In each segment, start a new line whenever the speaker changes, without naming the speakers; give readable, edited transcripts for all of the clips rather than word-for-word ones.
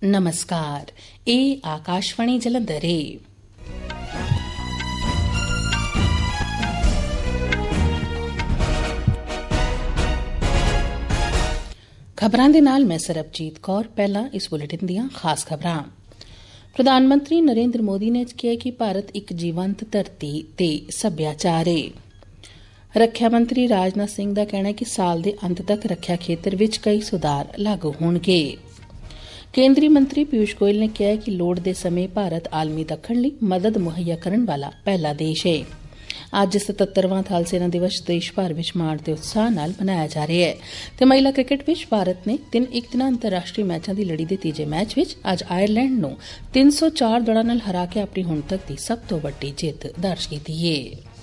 नमस्कार, ਇਹ ਆਕਾਸ਼ਵਾਣੀ ਜਲੰਧਰ ਹੈ। ਖਬਰਾਂ ਦੇ ਨਾਲ ਮੈਂ ਸਰਬਜੀਤ ਕੌਰ। ਪਹਿਲਾਂ ਇਸ ਬੁਲੇਟਿਨ ਦੀਆਂ ਖਾਸ ਖਬਰਾਂ। ਪ੍ਰਧਾਨ ਮੰਤਰੀ ਨਰਿੰਦਰ ਮੋਦੀ ਨੇ ਕਿਹਾ ਕਿ ਭਾਰਤ ਇੱਕ ਜੀਵੰਤ ਧਰਤੀ ਤੇ ਸੱਭਿਆਚਾਰ ਹੈ। ਰੱਖਿਆ ਮੰਤਰੀ ਰਾਜਨਾਥ ਸਿੰਘ ਦਾ ਕਹਿਣਾ ਹੈ ਕਿ ਸਾਲ ਦੇ ਅੰਤ ਤੱਕ ਰੱਖਿਆ ਖੇਤਰ ਵਿੱਚ ਕਈ ਸੁਧਾਰ ਲਾਗੂ ਹੋਣਗੇ। ਕੇਂਦਰੀ ਮੰਤਰੀ ਪਿਊਸ਼ ਗੋਇਲ ਨੇ ਕਿਹਾ ਕਿ ਲੋੜ ਦੇ ਸਮੇਂ ਭਾਰਤ ਆਲਮੀ ਦੱਖਣ ਲਈ ਮਦਦ ਮੁਹੱਈਆ ਕਰਨ ਵਾਲਾ ਪਹਿਲਾ ਦੇਸ਼ ਹੈ। ਅੱਜ 77ਵਾਂ ਥਲ ਸੈਨਾ ਦਿਵਸ ਦੇਸ਼ ਭਰ ਵਿੱਚ ਮਾਣ ਤੇ ਉਤਸ਼ਾਹ ਨਾਲ ਮਨਾਇਆ ਜਾ ਰਿਹਾ ਹੈ ਤੇ ਮਹਿਲਾ ਕ੍ਰਿਕਟ ਵਿੱਚ ਭਾਰਤ ਨੇ 3-1 ਦਿਨਾਂ ਅੰਤਰਰਾਸ਼ਟਰੀ ਮੈਚਾਂ ਦੀ ਲੜੀ ਦੇ ਤੀਜੇ ਮੈਚ ਵਿੱਚ ਅੱਜ ਆਇਰਲੈਂਡ ਨੂੰ 304 ਦੌੜਾਂ ਨਾਲ ਹਰਾ ਕੇ ਆਪਣੀ ਹੁਣ ਤੱਕ ਦੀ ਸਭ ਤੋਂ ਵੱਡੀ ਜਿੱਤ ਦਰਜ ਕੀਤੀ ਹੈ।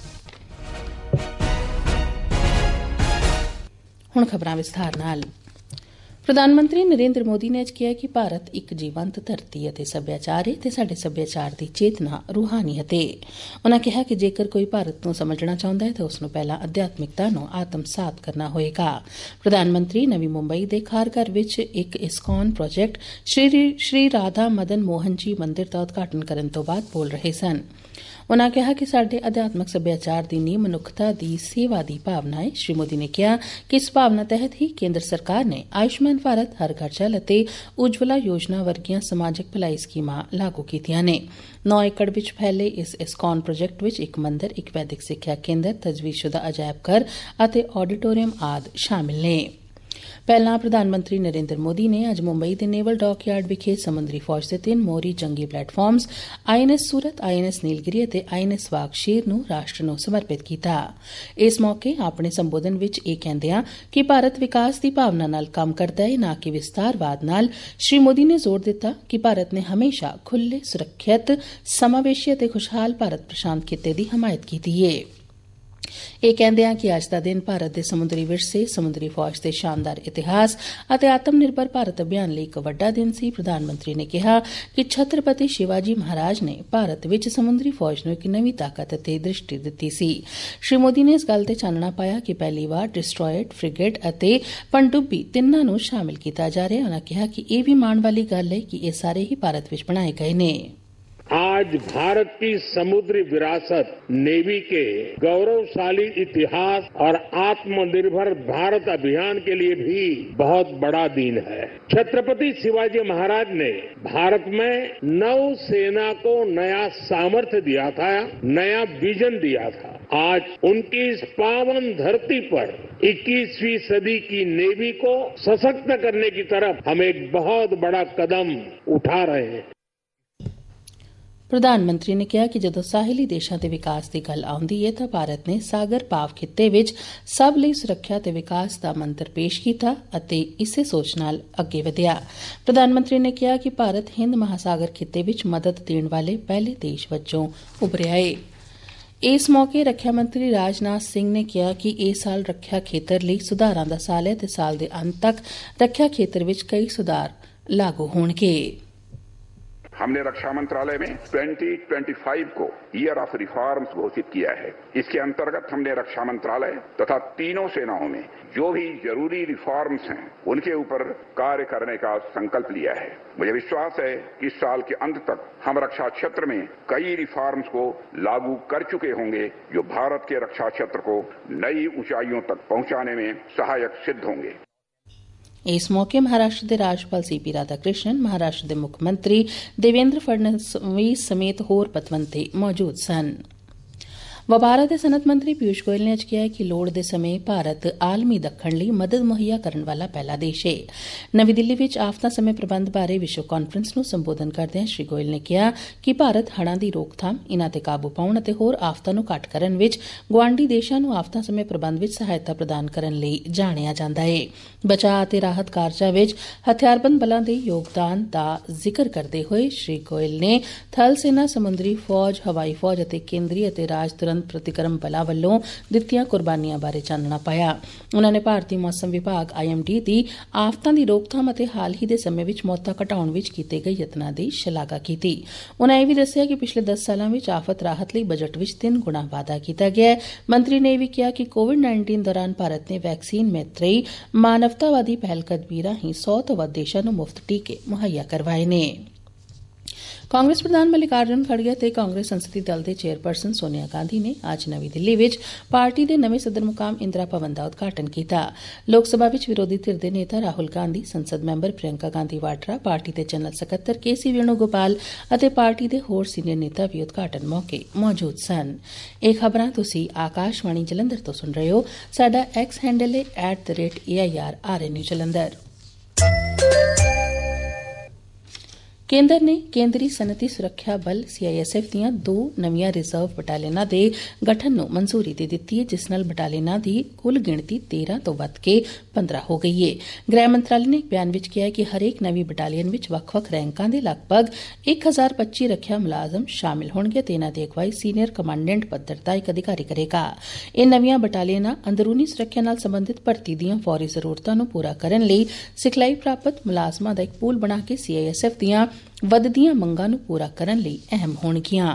ਹੁਣ ਖਬਰਾਂ ਵਿਸਥਾਰ ਨਾਲ। ਪ੍ਰਧਾਨ ਮੰਤਰੀ ਨਰਿੰਦਰ ਮੋਦੀ ਨੇ ਅੱਜ ਕਿਹਾ ਕਿ ਭਾਰਤ ਇੱਕ ਜੀਵੰਤ ਧਰਤੀ ਅਤੇ ਸੱਭਿਆਚਾਰ ਹੈ ਤੇ ਸਾਡੇ ਸੱਭਿਆਚਾਰ ਦੀ ਚੇਤਨਾ ਰੂਹਾਨੀਅਤ ਹੈ। ਉਨ੍ਹਾਂ ਕਿਹਾ ਕਿ ਜੇਕਰ ਕੋਈ ਭਾਰਤ ਨੂੰ ਸਮਝਣਾ ਚਾਹੁੰਦਾ ਹੈ ਤਾਂ ਉਸ ਨੂੰ ਪਹਿਲਾਂ ਅਧਿਆਤਮਿਕਤਾ ਨੂੰ ਆਤਮਸਾਤ ਕਰਨਾ ਹੋਏਗਾ। ਪ੍ਰਧਾਨ ਮੰਤਰੀ ਨਵੀਂ ਮੁੰਬਈ ਦੇ ਖਾਰਘਰ ਵਿੱਚ ਇੱਕ ਇਸਕॉन ਪ੍ਰੋਜੈਕਟ ਸ਼੍ਰੀ ਰਾਧਾ ਮਦਨ ਮੋਹਨ ਜੀ ਮੰਦਿਰ ਦਾ ਉਦਘਾਟਨ ਕਰਨ ਤੋਂ ਬਾਅਦ ਬੋਲ ਰਹੇ ਸਨ। ਉਨ੍ਹਾਂ ਕਿਹਾ ਕਿ ਸਾਡੇ ਅਧਿਆਤਮਕ ਸੱਭਿਆਚਾਰ ਦੀ ਨੀਂਹ ਮਨੁੱਖਤਾ ਦੀ ਸੇਵਾ ਦੀ ਭਾਵਨਾ ਹੈ। ਸ਼੍ਰੀ ਮੋਦੀ ਨੇ ਕਿਹਾ ਕਿ ਇਸ ਭਾਵਨਾ ਤਹਿਤ ਹੀ ਕੇਂਦਰ ਸਰਕਾਰ ਨੇ ਆਯੁਸ਼ਮਾਨ ਭਾਰਤ, ਹਰ ਘਰ ਜਲ ਅਤੇ ਉਜਵਲਾ ਯੋਜਨਾ ਵਰਗੀਆਂ ਸਮਾਜਿਕ ਭਲਾਈ ਸਕੀਮਾਂ ਲਾਗੂ ਕੀਤੀਆਂ ਨੇ। 9 ਏਕੜ ਵਿੱਚ ਫੈਲੇ ਇਸ ਇਸਕॉन ਪ੍ਰੋਜੈਕਟ ਵਿੱਚ ਇੱਕ ਮੰਦਰ, ਇੱਕ ਵੈਦਿਕ ਸਿੱਖਿਆ ਕੇਂਦਰ, ਤਜਵੀਜ਼ਸ਼ੁਦਾ ਅਜਾਇਬ ਘਰ ਅਤੇ ਆਡੀਟੋਰੀਅਮ ਆਦਿ ਸ਼ਾਮਿਲ ਨੇ। ਪਹਿਲਾਂ ਪ੍ਰਧਾਨ ਮੰਤਰੀ ਨਰਿੰਦਰ ਮੋਦੀ ਨੇ ਅੱਜ ਮੁੰਬਈ ਦੇ ਨੇਵਲ ਡਾਕਯਾਰਡ ਵਿਖੇ ਸਮੁੰਦਰੀ ਫੌਜ ਦੇ 3 ਮੋਹਰੀ ਜੰਗੀ platforms INS Surat, INS Nilgiri ਅਤੇ INS ਵਾਗਸ਼ੀਰ ਨੂੰ ਰਾਸ਼ਟਰ ਨੂੰ ਸਮਰਪਿਤ ਕੀਤਾ। ਇਸ ਮੌਕੇ ਆਪਣੇ ਸੰਬੋਧਨ ਵਿੱਚ ਇਹ ਕਹਿੰਦਿਆਂ ਕਿ ਭਾਰਤ ਵਿਕਾਸ ਦੀ ਭਾਵਨਾ ਨਾਲ ਕੰਮ ਕਰਦਾ ਹੈ, ਨਾ ਕਿ ਵਿਸਤਾਰਵਾਦ ਨਾਲ, ਸ਼੍ਰੀ ਮੋਦੀ ਨੇ ਜ਼ੋਰ ਦਿੱਤਾ ਕਿ ਭਾਰਤ ਨੇ ਹਮੇਸ਼ਾ ਖੁੱਲ੍ਹੇ, ਸੁਰੱਖਿਅਤ, ਸਮਾਵੇਸ਼ੀ ਅਤੇ ਖੁਸ਼ਹਾਲ ਭਾਰਤ ਪ੍ਰਸ਼ਾਂਤ ਖਿੱਤੇ ਦੀ ਹਮਾਇਤ ਕੀਤੀ ਹੈ। ਇਹ ਕਹਿੰਦਿਆਂ ਕਿ ਅੱਜ ਦਾ ਦਿਨ ਭਾਰਤ ਦੇ ਸਮੁੰਦਰੀ ਵਿਰਸੇ, ਸਮੁੰਦਰੀ ਫੌਜ ਦੇ ਸ਼ਾਨਦਾਰ ਇਤਿਹਾਸ ਅਤੇ ਆਤਮ ਨਿਰਭਰ ਭਾਰਤ ਅਭਿਆਨ ਲਈ ਇੱਕ ਵੱਡਾ ਦਿਨ ਸੀ। ਪ੍ਰਧਾਨ ਮੰਤਰੀ ਨੇ ਕਿਹਾ ਕਿ ਛਤਰਪਤੀ ਸ਼ਿਵਾਜੀ ਮਹਾਰਾਜ ਨੇ ਭਾਰਤ ਵਿੱਚ ਸਮੁੰਦਰੀ ਫੌਜ ਨੂੰ ਇੱਕ ਨਵੀਂ ਤਾਕਤ ਅਤੇ ਦ੍ਰਿਸ਼ਟੀ ਦਿੱਤੀ ਸੀ। ਸ਼੍ਰੀ ਮੋਦੀ ਨੇ ਇਸ ਗੱਲ ਤੇ ਚਾਨਣਾ ਪਾਇਆ ਕਿ ਪਹਿਲੀ ਵਾਰ ਡਿਸਟਰੋਇਰ, ਫ੍ਰਿਗੇਟ ਅਤੇ ਪਣਡੁੱਬੀ ਤਿੰਨਾਂ ਨੂੰ ਸ਼ਾਮਿਲ ਕੀਤਾ ਜਾ ਰਿਹਾ। ਉਨ੍ਹਾਂ ਕਿਹਾ ਕਿ ਇਹ ਵੀ ਮਾਣ ਵਾਲੀ ਗੱਲ ਹੈ ਕਿ ਇਹ ਸਾਰੇ ਹੀ ਭਾਰਤ ਵਿੱਚ ਬਣਾਏ ਗਏ ਨੇ।
आज भारत की समुद्री विरासत, नेवी के गौरवशाली इतिहास और आत्मनिर्भर भारत अभियान के लिए भी बहुत बड़ा दिन है। छत्रपति शिवाजी महाराज ने भारत में नौसेना को नया सामर्थ्य दिया था, नया विजन दिया था। आज उनकी इस पावन धरती पर 21वीं सदी की नेवी को सशक्त करने की तरफ हम एक बहुत बड़ा कदम उठा रहे हैं।
ਪ੍ਰਧਾਨ ਮੰਤਰੀ ਨੇ ਕਿਹਾ ਕਿ ਜਦੋਂ ਸਾਹਿਲੀ ਦੇਸ਼ਾਂ ਦੇ ਵਿਕਾਸ ਦੀ ਗੱਲ ਆਉਂਦੀ ਹੈ ਤਾਂ ਭਾਰਤ ਨੇ ਸਾਗਰ ਭਾਵ ਖਿੱਤੇ ਵਿੱਚ ਸਭ ਲਈ ਸੁਰੱਖਿਆ ਤੇ ਵਿਕਾਸ ਦਾ ਮੰਤਰ ਪੇਸ਼ ਕੀਤਾ ਅਤੇ ਇਸੇ ਸੋਚ ਨਾਲ ਅੱਗੇ ਵਧਿਆ। ਪ੍ਰਧਾਨ ਮੰਤਰੀ ਨੇ ਕਿਹਾ ਕਿ ਭਾਰਤ ਹਿੰਦ ਮਹਾਸਾਗਰ ਖਿੱਤੇ ਵਿੱਚ ਮਦਦ ਦੇਣ ਵਾਲੇ ਪਹਿਲੇ ਦੇਸ਼ ਵਜੋਂ ਉਭਰਿਆ ਹੈ। ਇਸ ਮੌਕੇ ਰੱਖਿਆ ਮੰਤਰੀ ਰਾਜਨਾਥ ਸਿੰਘ ਨੇ ਕਿਹਾ ਕਿ ਇਹ ਸਾਲ ਰੱਖਿਆ ਖੇਤਰ ਲਈ ਸੁਧਾਰਾਂ ਦਾ ਸਾਲ ਹੈ ਤੇ ਸਾਲ ਦੇ ਅੰਤ ਤੱਕ ਰੱਖਿਆ ਖੇਤਰ ਵਿੱਚ ਕਈ ਸੁਧਾਰ ਲਾਗੂ ਹੋਣਗੇ।
हमने रक्षा मंत्रालय में 2025 को ईयर ऑफ रिफॉर्म्स घोषित किया है। इसके अंतर्गत हमने रक्षा मंत्रालय तथा तीनों सेनाओं में जो भी जरूरी रिफॉर्म्स हैं उनके ऊपर कार्य करने का संकल्प लिया है। मुझे विश्वास है कि इस साल के अंत तक हम रक्षा क्षेत्र में कई रिफॉर्म्स को लागू कर चुके होंगे जो भारत के रक्षा क्षेत्र को नई ऊंचाइयों तक पहुंचाने में सहायक सिद्ध होंगे।
ਇਸ ਮੌਕੇ ਮਹਾਰਾਸ਼ਟਰ ਦੇ ਰਾਜਪਾਲ CP ਰਾਧਾਕ੍ਰਿਸ਼ਨ, ਮਹਾਰਾਸ਼ਟਰ ਦੇ ਮੁੱਖ ਮੰਤਰੀ ਦੇਵੇਂਦਰ ਫੜਨਵੀਸ ਸਮੇਤ ਹੋਰ ਪਤਵੰਤੇ ਮੌਜੂਦ ਸਨ। ਵਪਾਰ ਅਤੇ ਸਨਅਤ ਮੰਤਰੀ ਪਿਊਸ਼ ਗੋਇਲ ਨੇ ਅੱਜ ਕਿਹਾ ਕਿ ਲੋੜ ਦੇ ਸਮੇਂ ਭਾਰਤ ਆਲਮੀ ਦੱਖਣ ਲਈ ਮਦਦ ਮੁਹੱਈਆ ਕਰਨ ਵਾਲਾ ਪਹਿਲਾ ਦੇਸ਼ ਹੈ। ਨਵੀਂ ਦਿੱਲੀ ਵਿੱਚ ਆਫਤਾਂ ਸਮੇਂ ਪ੍ਰਬੰਧ ਬਾਰੇ ਵਿਸ਼ਵ ਕਾਨਫਰੰਸ ਨੂੰ ਸੰਬੋਧਨ ਕਰਦਿਆਂ ਸ਼੍ਰੀ ਗੋਇਲ ਨੇ ਕਿਹਾ ਕਿ ਭਾਰਤ ਹੜ੍ਹਾਂ ਦੀ ਰੋਕਥਾਮ, ਇਨ੍ਹਾਂ ਤੇ ਕਾਬੂ ਪਾਉਣ ਅਤੇ ਹੋਰ ਆਫਤਾਂ ਨੂੰ ਘੱਟ ਕਰਨ ਵਿੱਚ ਗੁਆਂਢੀ ਦੇਸ਼ਾਂ ਨੂੰ ਆਫਤਾਂ ਸਮੇਂ ਪ੍ਰਬੰਧ ਵਿੱਚ ਸਹਾਇਤਾ ਪ੍ਰਦਾਨ ਕਰਨ ਲਈ ਜਾਣਿਆ ਜਾਂਦਾ ਹੈ। ਬਚਾਅ ਅਤੇ ਰਾਹਤ ਕਾਰਜਾਂ ਵਿੱਚ ਹਥਿਆਰਬੰਦ ਬਲਾਂ ਦੇ ਯੋਗਦਾਨ ਦਾ ਜ਼ਿਕਰ ਕਰਦੇ ਹੋਏ ਸ਼੍ਰੀ ਗੋਇਲ ਨੇ ਥਲ ਸੈਨਾ, ਸਮੁੰਦਰੀ ਫੌਜ, ਹਵਾਈ ਫੌਜ ਅਤੇ ਕੇਂਦਰੀ ਅਤੇ ਰਾਜ ਤੁਰੰਤ दौरान प्रतिक्रम बलों ਵੱਲੋਂ ਦਿੱਤੀਆਂ ਕੁਰਬਾਨੀਆਂ ਬਾਰੇ ਚਾਨਣਾ ਪਾਇਆ। ਉਨ੍ਹਾਂ ਨੇ ਭਾਰਤੀ ਮੌਸਮ ਵਿਭਾਗ IMD ਦੀ ਆਫਤਾਂ ਦੀ ਰੋਕਥਾਮ ਅਤੇ ਹਾਲ ਹੀ ਦੇ ਸਮੇਂ ਵਿੱਚ ਮੌਤਾਂ ਘਟਾਉਣ ਵਿੱਚ ਕੀਤੇ ਗਏ ਯਤਨਾਂ ਦੀ ਸ਼ਲਾਘਾ ਕੀਤੀ। ਉਨ੍ਹਾਂ ਇਹ ਵੀ ਦੱਸਿਆ ਕਿ ਪਿਛਲੇ 10 ਸਾਲਾਂ ਵਿੱਚ ਆਫਤ ਰਾਹਤ ਲਈ ਬਜਟ ਵਿੱਚ 3 ਗੁਣਾ ਵਾਧਾ ਕੀਤਾ ਗਿਆ ਹੈ। ਮੰਤਰੀ ਨੇ ਇਹ ਵੀ ਕਿਹਾ ਕਿ ਕੋਵਿਡ-19 ਦੌਰਾਨ ਭਾਰਤ ਨੇ ਵੈਕਸੀਨ ਮੈਤਰੀ ਮਾਨਵਤਾਵਾਦੀ ਪਹਿਲਕਦਮੀ ਰਾਹੀਂ 100 ਤੋਂ ਵੱਧ ਦੇਸ਼ਾਂ ਨੂੰ ਮੁਫਤ ਟੀਕੇ ਮੁਹੱਈਆ ਕਰਵਾਏ ਨੇ। ਕਾਂਗਰਸ ਪ੍ਰਧਾਨ ਮਲਿਕਾਰਜੁਨ ਖੜਗੇ ਤੇ ਕਾਂਗਰਸ ਸੰਸਦੀ ਦਲ ਦੇ ਚੇਅਰਪਰਸਨ ਸੋਨੀਆ ਗਾਂਧੀ ਨੇ ਅੱਜ ਨਵੀਂ ਦਿੱਲੀ ਵਿੱਚ ਪਾਰਟੀ ਦੇ ਨਵੇਂ ਸਦਰ ਮੁਕਾਮ ਇੰਦਰਾ ਭਵਨ ਦਾ ਉਦਘਾਟਨ ਕੀਤਾ। ਲੋਕ ਸਭਾ ਵਿੱਚ ਵਿਰੋਧੀ ਧਿਰ ਦੇ ਨੇਤਾ ਰਾਹੁਲ ਗਾਂਧੀ, ਸੰਸਦ ਮੈਂਬਰ ਪ੍ਰਿਯੰਕਾ ਗਾਂਧੀ ਵਾਡਰਾ, ਪਾਰਟੀ ਦੇ ਜਨਰਲ ਸਕੱਤਰ KC ਵੇਣੂਗੋਪਾਲ ਅਤੇ ਪਾਰਟੀ ਦੇ ਹੋਰ ਸੀਨੀਅਰ ਨੇਤਾ ਵੀ ਉਦਘਾਟਨ ਮੌਕੇ ਮੌਜੂਦ ਸਨ। ਇਹ ਖਬਰਾਂ ਤੁਸੀਂ ਆਕਾਸ਼ਵਾਣੀ ਜਲੰਧਰ ਤੋਂ ਸੁਣ ਰਹੇ ਹੋ। ਸਾਡਾ X ਹੈਂਡਲ ਹੈ @AIR ਜਲੰਧਰ। ਕੇਂਦਰ ਨੇ ਕੇਂਦਰੀ ਸਨਅਤੀ ਸੁਰੱਖਿਆ ਬਲ CISF ਦੀਆਂ 2 ਨਵੀਆਂ ਰਿਜ਼ਰਵ ਬਟਾਲੀਅਨਾਂ ਦੇ ਗਠਨ ਨੂੰ ਮਨਜ਼ੂਰੀ ਦੇ ਦਿੱਤੀ ਹੈ, ਜਿਸ ਨਾਲ ਬਟਾਲੀਅਨਾਂ ਦੀ ਕੁੱਲ ਗਿਣਤੀ 13 ਤੋਂ ਵੱਧ ਕੇ 15 ਹੋ ਗਈ ਹੈ। ਗ੍ਰਹਿ ਮੰਤਰਾਲੇ ਨੇ ਇੱਕ ਬਿਆਨ ਵਿੱਚ ਕਿਹਾ ਕਿ ਹਰੇਕ ਨਵੀਂ ਬਟਾਲੀਅਨ ਵਿੱਚ ਵੱਖ-ਵੱਖ ਰੈਂਕਾਂ ਦੇ ਲਗਭਗ 1025 ਰੱਖਿਆ ਮੁਲਾਜ਼ਮ ਸ਼ਾਮਿਲ ਹੋਣਗੇ ਤੇ ਇਨ੍ਹਾਂ ਦੀ ਅਗਵਾਈ ਸੀਨੀਅਰ ਕਮਾਂਡੈਂਟ ਪੱਧਰ ਦਾ ਇੱਕ ਅਧਿਕਾਰੀ ਕਰੇਗਾ। ਇਹ ਨਵੀਆਂ ਬਟਾਲੀਅਨਾਂ ਅੰਦਰੂਨੀ ਸੁਰੱਖਿਆ ਨਾਲ ਸੰਬੰਧਿਤ ਭਰਤੀ ਦੀਆਂ ਫੌਰੀ ਜ਼ਰੂਰਤਾਂ ਨੂੰ ਪੂਰਾ ਕਰਨ ਲਈ ਸਿਖਲਾਈ ਪ੍ਰਾਪਤ ਮੁਲਾਜ਼ਮਾਂ ਦਾ ਇੱਕ ਪੂਲ ਬਣਾ ਕੇ CISF ਦੀਆਂ ਵੱਧਦੀਆਂ ਮੰਗਾਂ ਨੂੰ ਪੂਰਾ ਕਰਨ ਲਈ ਅਹਿਮ ਹੋਣਗੀਆਂ।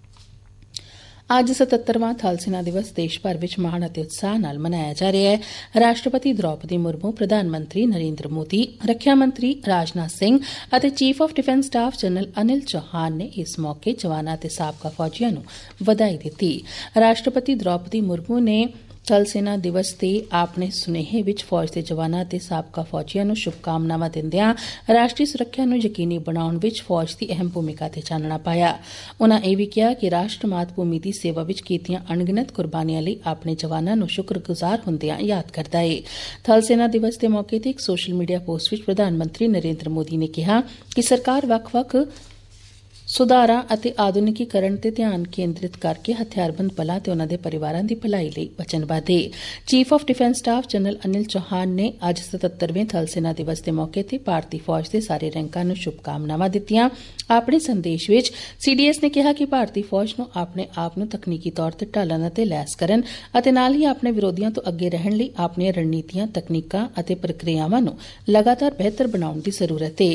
ਅੱਜ 77ਵਾਂ ਥਲ ਸੈਨਾ ਦਿਵਸ ਦੇਸ਼ ਭਰ ਵਿੱਚ ਮਾਣ ਅਤੇ ਉਤਸ਼ਾਹ ਨਾਲ ਮਨਾਇਆ ਜਾ ਰਿਹਾ ਹੈ। ਰਾਸ਼ਟਰਪਤੀ ਦ੍ਰੌਪਦੀ ਮੁਰਮੂ, ਪ੍ਰਧਾਨ ਮੰਤਰੀ ਨਰਿੰਦਰ ਮੋਦੀ, ਰੱਖਿਆ ਮੰਤਰੀ ਰਾਜਨਾਥ ਸਿੰਘ ਅਤੇ chief of defence staff general Anil Chauhan ਨੇ ਇਸ ਮੌਕੇ ਜਵਾਨਾਂ ਅਤੇ ਸਾਬਕਾ ਫੌਜੀਆਂ ਨੂੰ ਵਧਾਈ ਦਿੱਤੀ। ਰਾਸ਼ਟਰਪਤੀ ਦ੍ਰੌਪਦੀ ਮੁਰਮੂ ਨੇ ਥਲ ਸੈਨਾ ਦਿਵਸ ਤੇ ਆਪਣੇ ਸੁਨੇਹੇ ਵਿੱਚ ਫੌਜ ਦੇ ਜਵਾਨਾਂ ਅਤੇ ਸਾਬਕਾ ਫੌਜੀਆਂ ਨੂੰ ਸ਼ੁਭਕਾਮਨਾਵਾਂ ਦਿੰਦਿਆਂ ਰਾਸ਼ਟਰੀ ਸੁਰੱਖਿਆ ਨੂੰ ਯਕੀਨੀ ਬਣਾਉਣ ਵਿੱਚ ਫੌਜ ਦੀ ਅਹਿਮ ਭੂਮਿਕਾ ਤੇ ਚਾਨਣਾ ਪਾਇਆ। ਉਨ੍ਹਾਂ ਇਹ ਵੀ ਕਿਹਾ ਕਿ ਰਾਸ਼ਟਰ ਮਾਤ ਭੂਮੀ ਦੀ ਸੇਵਾ ਵਿੱਚ ਕੀਤੀਆਂ ਅਣਗਿਣਤ ਕੁਰਬਾਨੀਆਂ ਲਈ ਆਪਣੇ ਜਵਾਨਾਂ ਨੂੰ ਸ਼ੁਕਰਗੁਜ਼ਾਰ ਹੁੰਦਿਆਂ ਯਾਦ ਕਰਦਾ ਹੈ। ਥਲ ਸੈਨਾ ਦਿਵਸ ਦੇ ਮੌਕੇ ਤੇ ਇੱਕ ਸੋਸ਼ਲ ਮੀਡੀਆ ਪੋਸਟ ਵਿੱਚ ਪ੍ਰਧਾਨ ਮੰਤਰੀ ਨਰਿੰਦਰ ਮੋਦੀ ਨੇ ਕਿਹਾ ਕਿ ਸਰਕਾਰ ਵੱਖ-ਵੱਖ ਸੁਧਾਰਾਂ ਅਤੇ ਆਧੁਨਿਕੀਕਰਨ ਤੇ ਧਿਆਨ ਕੇਂਦਰਿਤ ਕਰਕੇ ਹਥਿਆਰਬੰਦ ਬਲਾਂ ਤੇ ਉਨ੍ਹਾਂ ਦੇ ਪਰਿਵਾਰਾਂ ਦੀ ਭਲਾਈ ਲਈ ਵਚਨਬੱਧ ਹੈ। Chief of defence staff general Anil Chauhan ਨੇ ਅੱਜ 77ਵੇਂ ਥਲ ਸੈਨਾ ਦਿਵਸ ਦੇ ਮੌਕੇ ਤੇ ਭਾਰਤੀ ਫੌਜ ਦੇ ਸਾਰੇ ਰੈਂਕਾਂ ਨੂੰ ਸ਼ੁਭਕਾਮਨਾਵਾਂ ਦਿੱਤੀਆਂ। ਆਪਣੇ ਸੰਦੇਸ਼ ਵਿੱਚ CDS ਨੇ ਕਿਹਾ ਕਿ ਭਾਰਤੀ ਫੌਜ ਨੂੰ ਆਪਣੇ ਆਪ ਨੂੰ ਤਕਨੀਕੀ ਤੌਰ ਤੇ ਢਾਲਣ ਅਤੇ ਲੈਸ ਕਰਨ ਅਤੇ ਨਾਲ ਹੀ ਆਪਣੇ ਵਿਰੋਧੀਆਂ ਤੋਂ ਅੱਗੇ ਰਹਿਣ ਲਈ ਆਪਣੀਆਂ ਰਣਨੀਤੀਆਂ, ਤਕਨੀਕਾਂ ਅਤੇ ਪ੍ਰਕਿਰਿਆਵਾਂ ਨੂੰ ਲਗਾਤਾਰ ਬਿਹਤਰ ਬਣਾਉਣ ਦੀ ਜ਼ਰੂਰਤ ਹੈ।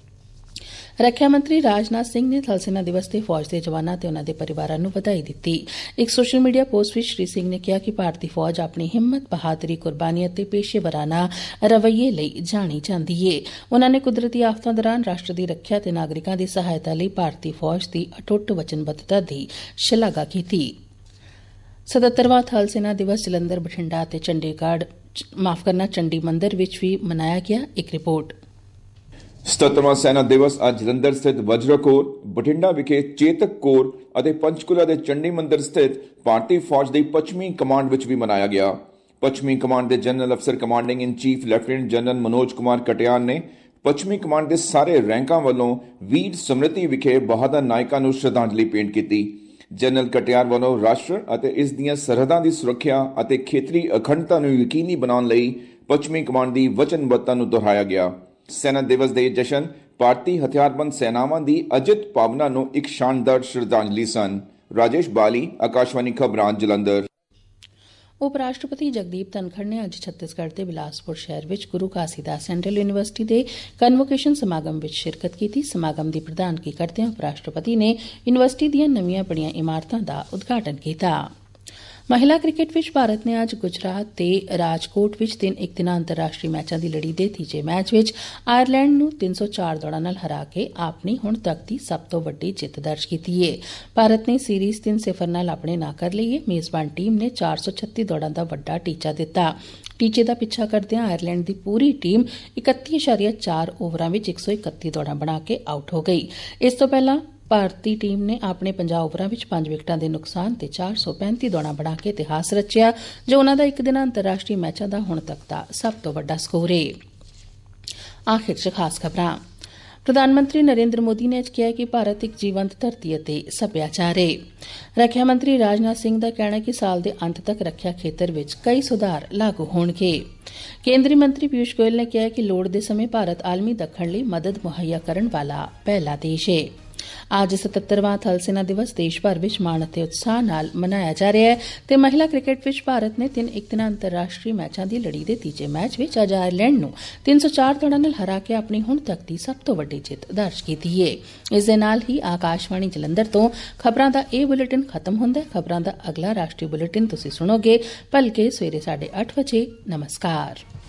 ਰੱਖਿਆ ਮੰਤਰੀ ਰਾਜਨਾਥ ਸਿੰਘ ਨੇ ਥਲ ਸੈਨਾ ਦਿਵਸ ਤੇ ਫੌਜ ਦੇ ਜਵਾਨਾਂ ਤੇ ਉਨ੍ਹਾਂ ਦੇ ਪਰਿਵਾਰਾਂ ਨੂੰ ਵਧਾਈ ਦਿੱਤੀ। ਇੱਕ ਸੋਸ਼ਲ ਮੀਡੀਆ ਪੋਸਟ ਵਿੱਚ ਸ਼੍ਰੀ ਸਿੰਘ ਨੇ ਕਿਹਾ ਕਿ ਭਾਰਤੀ ਫੌਜ ਆਪਣੀ ਹਿੰਮਤ, ਬਹਾਦਰੀ, ਕੁਰਬਾਨੀ ਅਤੇ ਪੇਸ਼ੇਵਰਾਨਾ ਰਵੱਈਏ ਲਈ ਜਾਣੀ ਜਾਂਦੀ ਹੈ। ਉਨ੍ਹਾਂ ਨੇ ਕੁਦਰਤੀ ਆਫਤਾਂ ਦੌਰਾਨ ਰਾਸ਼ਟਰ ਦੀ ਰੱਖਿਆ ਤੇ ਨਾਗਰਿਕਾਂ ਦੀ ਸਹਾਇਤਾ ਲਈ ਭਾਰਤੀ ਫੌਜ ਦੀ ਅਟੁੱਟ ਵਚਨਬੱਧਤਾ ਦੀ ਸ਼ਲਾਘਾ ਕੀਤੀ। 77ਵਾਂ ਥਲ ਸੈਨਾ ਦਿਵਸ ਜਲੰਧਰ, ਬਠਿੰਡਾ ਅਤੇ ਚੰਡੀ ਮੰਦਰ ਵਿੱਚ ਵੀ ਮਨਾਇਆ ਗਿਆ। ਇੱਕ ਰਿਪੋਰਟ।
77ਵਾਂ ਸੈਨਾ ਦਿਵਸ ਅੱਜ ਜਲੰਧਰ ਸਥਿਤ ਵਜਰਾ ਕੋਰ, ਬਠਿੰਡਾ ਵਿਖੇ ਚੇਤਕ ਕੋਰ ਅਤੇ ਪੰਚਕੂਲਾ ਦੇ ਚੰਡੀ ਮੰਦਰ ਸਥਿਤ ਭਾਰਤੀ ਫੌਜ ਦੀ ਪੱਛਮੀ ਕਮਾਂਡ ਵਿੱਚ ਵੀ ਮਨਾਇਆ ਗਿਆ। ਪੱਛਮੀ ਕਮਾਂਡ ਦੇ ਜਨਰਲ ਅਫਸਰ commanding in chief lieutenant general Manoj Kumar Katiyan ਨੇ ਪੱਛਮੀ ਕਮਾਂਡ ਦੇ ਸਾਰੇ ਰੈਂਕਾਂ ਵੱਲੋਂ ਵੀਰ ਸਮ੍ਰਿਤੀ ਵਿਖੇ ਬਹਾਦਰ ਨਾਇਕਾਂ ਨੂੰ ਸ਼ਰਧਾਂਜਲੀ ਭੇਂਟ ਕੀਤੀ। ਜਨਰਲ ਕਟਿਆਰ ਵੱਲੋਂ ਰਾਸ਼ਟਰ ਅਤੇ ਇਸ ਦੀਆਂ ਸਰਹੱਦਾਂ ਦੀ ਸੁਰੱਖਿਆ ਅਤੇ ਖੇਤਰੀ ਅਖੰਡਤਾ ਨੂੰ ਯਕੀਨੀ ਬਣਾਉਣ ਲਈ ਪੱਛਮੀ ਕਮਾਂਡ ਦੀ ਵਚਨਬੱਧਤਾ ਨੂੰ ਦੁਹਰਾਇਆ ਗਿਆ। ਸੈਨਾ ਦਿਵਸ ਦੇ ਜਸ਼ਨ ਭਾਰਤੀ ਹਥਿਆਰਬੰਦ ਸੈਨਾਵਾਂ ਦੀ ਅਜਿੱਤ ਭਾਵਨਾ ਨੂੰ ਇੱਕ ਸ਼ਾਨਦਾਰ ਸ਼ਰਧਾਂਜਲੀ ਸਨ। ਰਾਜੇਸ਼ ਬਾਲੀ, ਆਕਾਸ਼ਵਾਣੀ ਖਬਰਾਂ, ਜਲੰਧਰ।
ਉਪ ਰਾਸ਼ਟਰਪਤੀ ਜਗਦੀਪ ਧਨਖੜ ਨੇ ਅੱਜ ਛੱਤੀਸਗੜ੍ਹ ਦੇ ਬਿਲਾਸਪੁਰ ਸ਼ਹਿਰ ਵਿੱਚ ਗੁਰੂ ਘਾਸੀਦਾਸ ਸੈਂਟਰਲ ਯੂਨੀਵਰਸਿਟੀ ਦੇ ਕਨਵੋਕੇਸ਼ਨ ਸਮਾਗਮ ਵਿੱਚ ਸ਼ਿਰਕਤ ਕੀਤੀ। ਸਮਾਗਮ ਦੀ ਪ੍ਰਧਾਨਗੀ ਕਰਦਿਆਂ ਉਪ ਰਾਸ਼ਟਰਪਤੀ ਨੇ ਯੂਨੀਵਰਸਿਟੀ ਦੀਆਂ ਨਵੀਆਂ ਬਣੀਆਂ ਇਮਾਰਤਾਂ ਦਾ ਉਦਘਾਟਨ ਕੀਤਾ। ਮਹਿਲਾ ਕ੍ਰਿਕਟ ਵਿੱਚ ਭਾਰਤ ਨੇ ਅੱਜ ਗੁਜਰਾਤ ਤੇ ਰਾਜਕੋਟ ਵਿੱਚ 3 ਇੱਕ-ਦਿਨਾਂ ਅੰਤਰਰਾਸ਼ਟਰੀ ਮੈਚਾਂ ਦੀ ਲੜੀ ਦੇ ਤੀਜੇ ਮੈਚ ਵਿੱਚ ਆਇਰਲੈਂਡ ਨੂੰ 304 ਦੌੜਾਂ ਨਾਲ ਹਰਾ ਕੇ ਆਪਣੀ ਹੁਣ ਤੱਕ ਦੀ ਸਭ ਤੋਂ ਵੱਡੀ ਜਿੱਤ ਦਰਜ ਕੀਤੀ ਹੈ। ਭਾਰਤ ਨੇ ਸੀਰੀਜ਼ 3-0 ਨਾਲ ਆਪਣੇ ਨਾਂ ਕਰ ਲਈ ਹੈ। ਮੇਜ਼ਬਾਨ ਟੀਮ ਨੇ 436 ਦੌੜਾਂ ਦਾ ਵੱਡਾ ਟੀਚਾ ਦਿੱਤਾ। ਟੀਚੇ ਦਾ ਪਿੱਛਾ ਕਰਦਿਆਂ ਆਇਰਲੈਂਡ ਦੀ ਪੂਰੀ ਟੀਮ 31.4 ਓਵਰਾਂ ਵਿੱਚ 131 ਦੌੜਾਂ ਬਣਾ ਕੇ ਆਊਟ ਹੋ ਗਈ। ਇਸ ਤੋਂ ਪਹਿਲਾਂ ਭਾਰਤੀ ਟੀਮ ਨੇ ਆਪਣੇ 50 ਓਵਰਾਂ ਵਿੱਚ 5 ਵਿਕਟਾਂ ਦੇ ਨੁਕਸਾਨ ਤੇ 435 ਦੌੜਾਂ ਬਣਾ ਕੇ ਇਤਿਹਾਸ ਰਚਿਆ, ਜੋ ਉਨ੍ਹਾਂ ਦਾ ਇੱਕ ਦਿਨਾਂ ਅੰਤਰਰਾਸ਼ਟਰੀ ਮੈਚਾਂ ਦਾ ਹੁਣ ਤੱਕ ਦਾ ਸਭ ਤੋਂ ਵੱਡਾ ਸਕੋਰ ਹੈ। ਆਖਿਰ 'ਚ ਖਾਸ ਖਬਰਾਂ। ਪ੍ਰਧਾਨ ਮੰਤਰੀ ਨਰਿੰਦਰ ਮੋਦੀ ਨੇ ਅੱਜ ਕਿਹਾ ਕਿ ਭਾਰਤ ਇੱਕ ਜੀਵੰਤ ਧਰਤੀ ਅਤੇ ਸੱਭਿਆਚਾਰ ਹੈ। ਰੱਖਿਆ ਮੰਤਰੀ ਰਾਜਨਾਥ ਸਿੰਘ ਦਾ ਕਹਿਣਾ ਹੈ ਕਿ ਸਾਲ ਦੇ ਅੰਤ ਤੱਕ ਰੱਖਿਆ ਖੇਤਰ ਵਿੱਚ ਕਈ ਸੁਧਾਰ ਲਾਗੂ ਹੋਣਗੇ। ਕੇਂਦਰੀ ਮੰਤਰੀ ਪਿਊਸ਼ ਗੋਇਲ ਨੇ ਕਿਹਾ ਕਿ ਲੋੜ ਦੇ ਸਮੇਂ ਭਾਰਤ ਆਲਮੀ ਦੱਖਣ ਲਈ ਮਦਦ ਮੁਹੱਈਆ ਕਰਨ ਵਾਲਾ ਪਹਿਲਾ ਦੇਸ਼ ਹੈ। ਅੱਜ 77ਵਾਂ ਥਲ ਸੈਨਾ ਦਿਵਸ ਦੇਸ਼ ਭਰ ਵਿੱਚ ਮਾਣ ਅਤੇ ਉਤਸ਼ਾਹ ਨਾਲ ਮਨਾਇਆ ਜਾ ਰਿਹਾ ਹੈ ਤੇ ਮਹਿਲਾ ਕ੍ਰਿਕਟ ਵਿੱਚ ਭਾਰਤ ਨੇ 3-1 ਅੰਤਰਰਾਸ਼ਟਰੀ ਮੈਚਾਂ ਦੀ ਲੜੀ ਦੇ ਤੀਜੇ ਮੈਚ ਵਿੱਚ ਅੱਜ ਆਇਰਲੈਂਡ ਨੂੰ 304 ਰਨਾਂ ਨਾਲ ਹਰਾ ਕੇ ਆਪਣੀ ਹੁਣ ਤੱਕ ਦੀ ਸਭ ਤੋਂ ਵੱਡੀ ਜਿੱਤ ਦਰਜ ਕੀਤੀ ਹੈ। ਇਸ ਦੇ ਨਾਲ ਹੀ ਆਕਾਸ਼ਵਾਣੀ ਜਲੰਧਰ ਤੋਂ ਖਬਰਾਂ ਦਾ ਇਹ ਬੁਲੇਟਿਨ ਖਤਮ ਹੁੰਦਾ ਹੈ। ਖਬਰਾਂ ਦਾ ਅਗਲਾ ਰਾਸ਼ਟਰੀ ਬੁਲੇਟਿਨ ਤੁਸੀਂ ਸੁਣੋਗੇ ਭਲਕੇ ਸਵੇਰੇ 8:30 ਵਜੇ। ਨਮਸਕਾਰ।